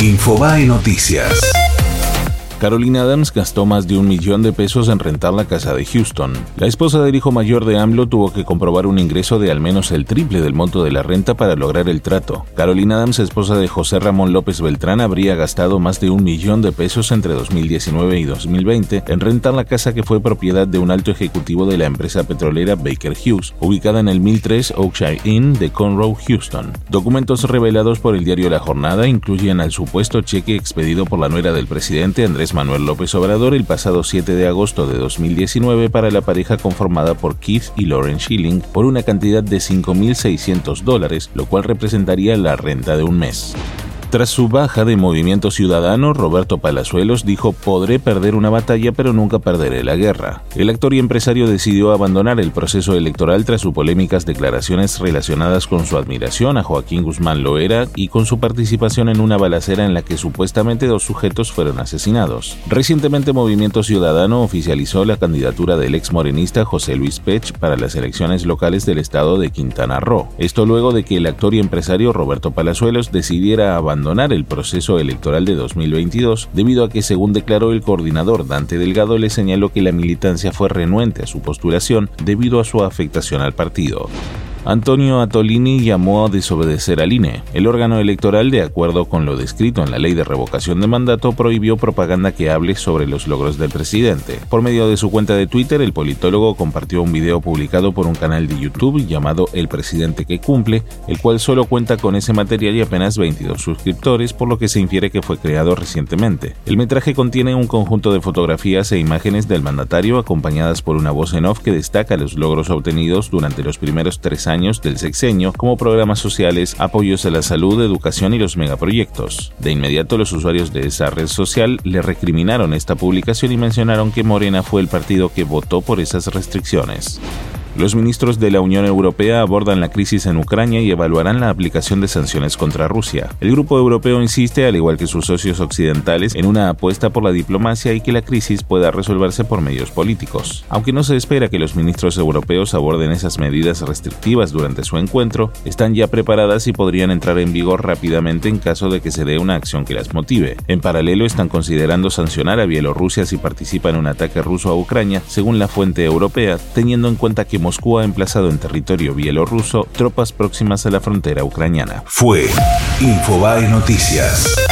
Infobae Noticias. Carolina Adams gastó más de $1 millón en rentar la casa de Houston. La esposa del hijo mayor de AMLO tuvo que comprobar un ingreso de al menos el triple del monto de la renta para lograr el trato. Carolina Adams, esposa de José Ramón López Beltrán, habría gastado más de $1 millón entre 2019 y 2020 en rentar la casa que fue propiedad de un alto ejecutivo de la empresa petrolera Baker Hughes, ubicada en el 1003 Oakshire Inn de Conroe, Houston. Documentos revelados por el diario La Jornada incluyen al supuesto cheque expedido por la nuera del presidente Andrés Manuel López Obrador el pasado 7 de agosto de 2019 para la pareja conformada por Keith y Lauren Schilling por una cantidad de $5,600, lo cual representaría la renta de un mes. Tras su baja de Movimiento Ciudadano, Roberto Palazuelos dijo: "Podré perder una batalla, pero nunca perderé la guerra". El actor y empresario decidió abandonar el proceso electoral tras sus polémicas declaraciones relacionadas con su admiración a Joaquín Guzmán Loera y con su participación en una balacera en la que supuestamente 2 sujetos fueron asesinados. Recientemente, Movimiento Ciudadano oficializó la candidatura del ex morenista José Luis Pech para las elecciones locales del estado de Quintana Roo. Esto luego de que el actor y empresario Roberto Palazuelos decidiera abandonar el proceso electoral de 2022 debido a que, según declaró el coordinador Dante Delgado, le señaló que la militancia fue renuente a su postulación debido a su afectación al partido. Antonio Atolini llamó a desobedecer al INE. El órgano electoral, de acuerdo con lo descrito en la ley de revocación de mandato, prohibió propaganda que hable sobre los logros del presidente. Por medio de su cuenta de Twitter, el politólogo compartió un video publicado por un canal de YouTube llamado El Presidente que Cumple, el cual solo cuenta con ese material y apenas 22 suscriptores, por lo que se infiere que fue creado recientemente. El metraje contiene un conjunto de fotografías e imágenes del mandatario acompañadas por una voz en off que destaca los logros obtenidos durante los primeros 3 años del sexenio, como programas sociales, apoyos a la salud, educación y los megaproyectos. De inmediato, los usuarios de esa red social le recriminaron esta publicación y mencionaron que Morena fue el partido que votó por esas restricciones. Los ministros de la Unión Europea abordan la crisis en Ucrania y evaluarán la aplicación de sanciones contra Rusia. El grupo europeo insiste, al igual que sus socios occidentales, en una apuesta por la diplomacia y que la crisis pueda resolverse por medios políticos. Aunque no se espera que los ministros europeos aborden esas medidas restrictivas durante su encuentro, están ya preparadas y podrían entrar en vigor rápidamente en caso de que se dé una acción que las motive. En paralelo, están considerando sancionar a Bielorrusia si participa en un ataque ruso a Ucrania, según la fuente europea, teniendo en cuenta que Moscú ha emplazado en territorio bielorruso tropas próximas a la frontera ucraniana. Fue Infobae Noticias.